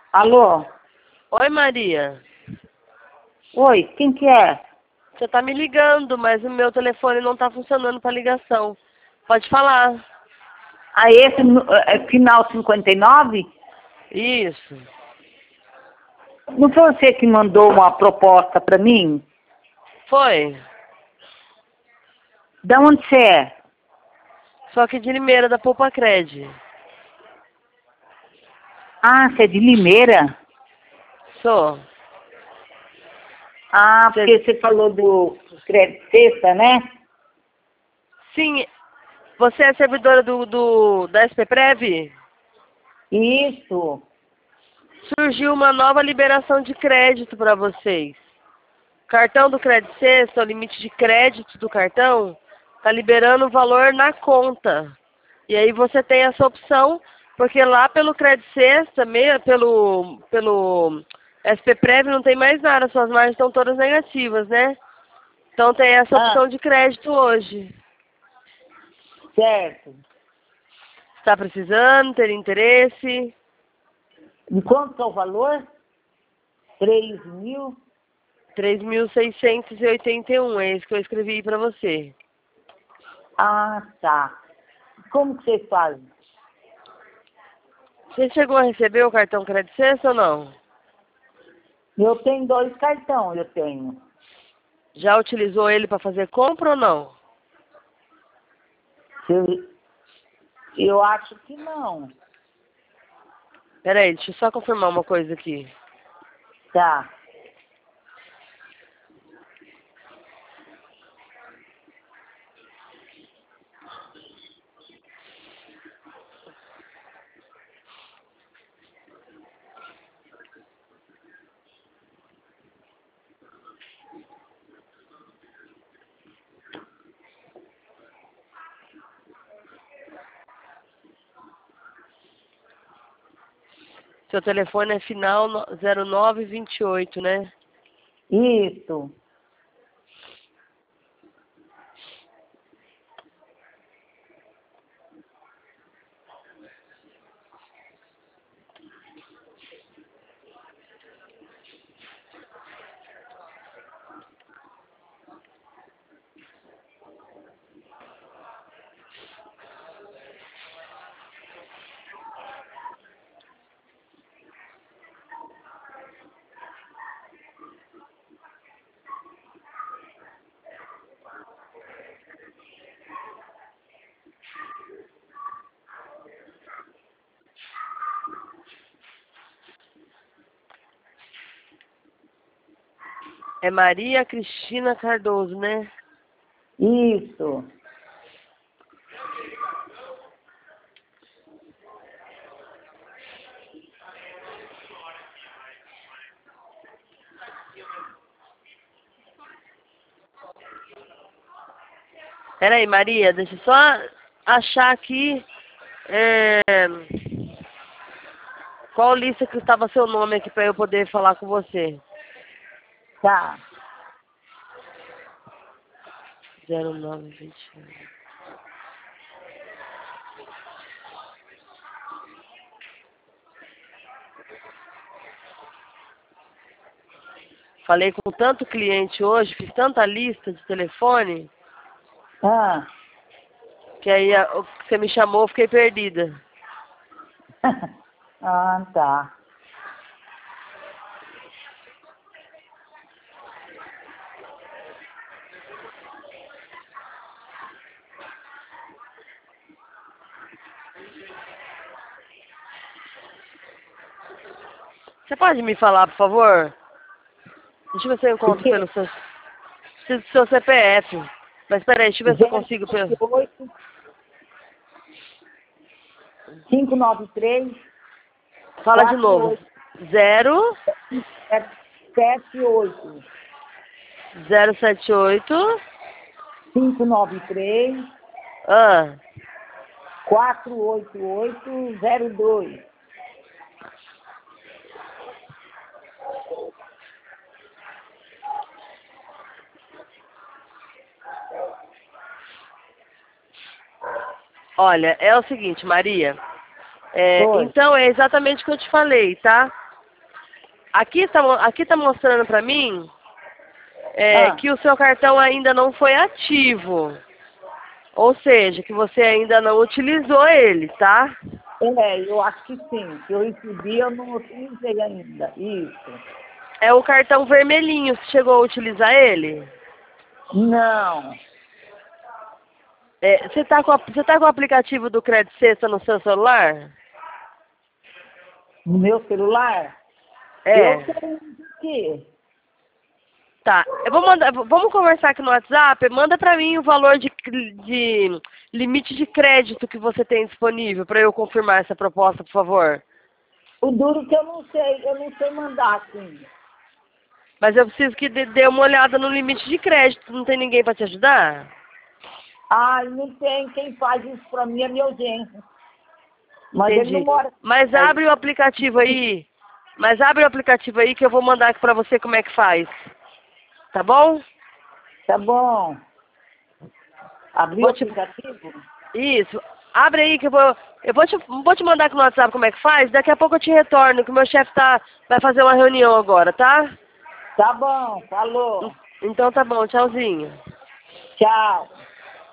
Alô? Oi, Maria. Oi, quem que é? Você tá me ligando, mas o meu telefone não tá funcionando para ligação. Pode falar. Ah, esse é final 59? Isso. Não foi você que mandou uma proposta para mim? Foi. Da onde você é? Só que de Limeira, da Poupa Cred. Ah, você é de Limeira? Sou. Ah, porque você falou do crédito sexta, né? Sim. Você é servidora da SPPrev? Isso. Surgiu uma nova liberação de crédito para vocês. Cartão do Crédito Sexta, o limite de crédito do cartão, tá liberando o valor na conta. E aí você tem essa opção, porque lá pelo Crédito Sexta, pelo SPPrev não tem mais nada, suas margens estão todas negativas, né? Então tem essa opção de crédito hoje. Certo. Está precisando, ter interesse? E quanto é o valor? 3.000? 3.681, é isso que eu escrevi para você. Ah, tá. Como que vocês fazem? Você chegou a receber o cartão Crédito Sexta ou não? Eu tenho 2 cartões, eu tenho. Já utilizou ele para fazer compra ou não? Eu acho que não. Peraí, deixa eu só confirmar uma coisa aqui. Tá. Seu telefone é final 0928, né? Isso. É Maria Cristina Cardoso, né? Isso. Peraí, Maria, deixa eu só achar aqui qual lista que estava seu nome aqui para eu poder falar com você. Tá. 0921. Falei com tanto cliente hoje, fiz tanta lista de telefone, Ah. que aí o que você me chamou, eu fiquei perdida. Ah, tá. Você pode me falar, por favor? Deixa eu ver se eu encontro pelo seu... Preciso do seu CPF. Mas peraí, deixa eu ver se eu consigo pelo... 078 593 Fala de novo. 0 78 078 593 ah, 48802. olha, é o seguinte, Maria. Oi. Então, é exatamente o que eu te falei, tá? Aqui tá mostrando pra mim Ah, que o seu cartão ainda não foi ativo. Ou seja, que você ainda não utilizou ele, tá? eu acho que sim. Que eu recebi, eu não utilizei ainda. Isso. É o cartão vermelhinho. Você chegou a utilizar ele? Não. Você tá com o aplicativo do Crédito Sexta no seu celular? No meu celular? Eu É. tenho aqui. Tá. Eu vou mandar. Vamos conversar aqui no WhatsApp. Manda pra mim o valor de limite de crédito que você tem disponível pra eu confirmar essa proposta, por favor. O duro que eu não sei mandar assim. Mas eu preciso que dê uma olhada no limite de crédito. Não tem ninguém pra te ajudar? Ai, não tem. Quem faz isso pra mim é meu genro. Mas ele não Entendi. mora Mas aí. abre o aplicativo aí. Mas abre o aplicativo aí que eu vou mandar aqui pra você como é que faz. Tá bom? Tá bom. Abriu o Vou te... aplicativo? Isso. Abre aí que vou te mandar aqui no WhatsApp como é que faz. Daqui a pouco eu te retorno, que o meu chefe vai fazer uma reunião agora, tá? Tá bom, falou. Então tá bom, tchauzinho. Tchau.